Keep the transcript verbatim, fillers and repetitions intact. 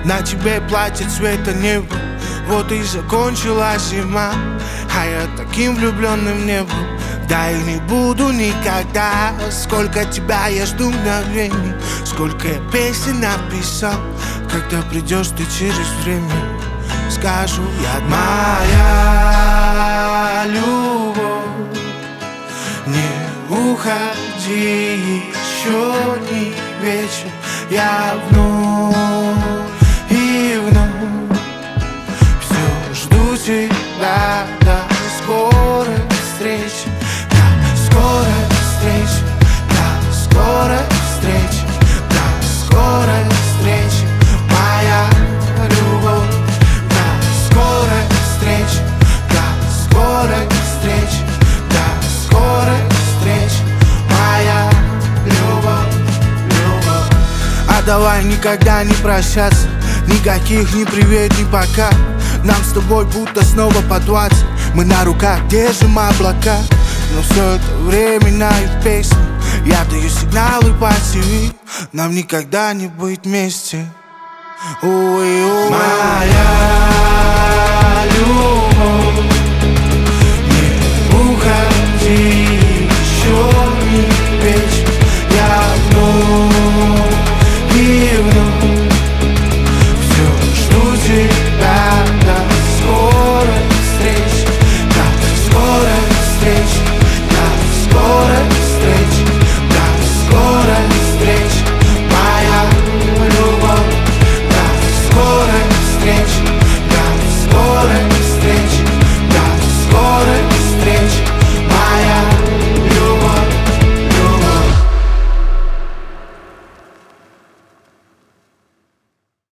На тебе платье цвета неба, вот и закончилась зима. А я таким влюбленным не был, да и не буду никогда. Сколько тебя я жду мгновений, сколько я песен написал. Когда придешь ты через время, скажу я: моя любовь, не уходи, еще не вечер. Я вновь и вновь все жду тебя. До скорой встречи, до скорой встречи, до скорой встречи, до скорой встречи, моя любовь. До скорой встречи, до скорой встречи, до скорой встречи, моя любовь, любовь. А давай никогда не прощаться, никаких ни привет, ни пока. Нам с тобой будто снова по двадцать, мы на руках держим облака. Но все это времена и песни, я даю сигналы по ТВ. Нам никогда не быть вместе. Ой, ой. Моя любовь.